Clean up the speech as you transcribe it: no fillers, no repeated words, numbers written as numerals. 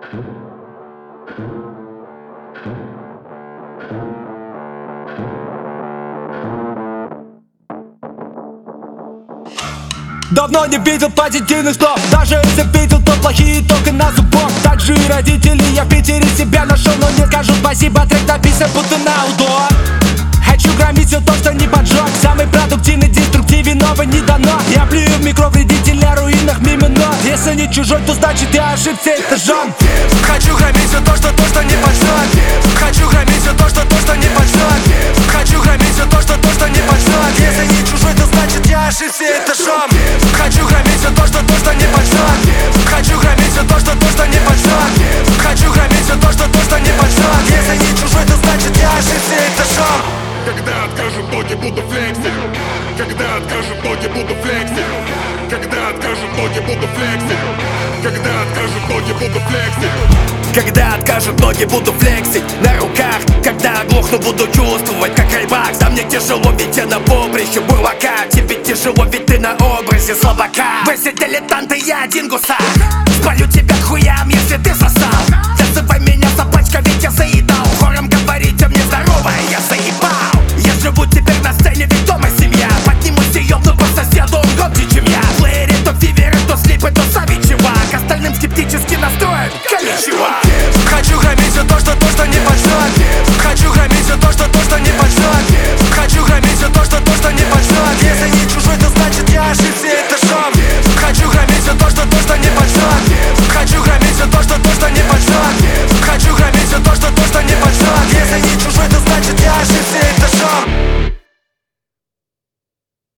Давно не видел позитивных слов, даже если видел, то плохие только на зубок. Также и родители, я в Питере себя нашел, но не скажу спасибо, трек написан будто на удор. Хочу громить все то, что не поджег. Самый продуктивный деструктивен, новый не дано. Я плюю в микро вредителя, руинах мимо ног. Если не чужой, то значит я ошибся этажом. Хочу громить все то, что не поджег. Хочу громить все то, что не поджег. Хочу громить все то, что не поджег. Если не чужой, то значит я ошибся этажом. Хочу громить все то, что не поджег. Хочу громить все то, что не поджег. Хочу громить все то, что не поджег. Если не чужой, то значит я ошибся этажом. Когда откажут боги, буду флексить. Когда откажут боги, буду флексить. Когда откажут боги, буду флексить. Когда откажут боги, буду флексить. Когда откажут ноги, буду флексить на руках. Когда оглохну, буду чувствовать, как рыбак. За мне тяжело, ведь я на поприще бурлака. Тебе тяжело, ведь ты на образе слабака. Вы все дилетанты, я один гусак. Спалю тебя к хуям, если ты сосал. Зазывай меня собачка, ведь я заедал. Хором говорить о мне здорово, я заебал. Я живу теперь на сцене, ведомая семья. Поднимусь и ёбну по соседу, он громче, чем я. В плеере то фиверы, то слипы, то савичева. К остальным скептически настроен, коничева. Хочу громить все то, что не поджег. Хочу громить все то, что не поджег. Хочу громить все то, что не поджег. Если не чужой, то значит я ошибся.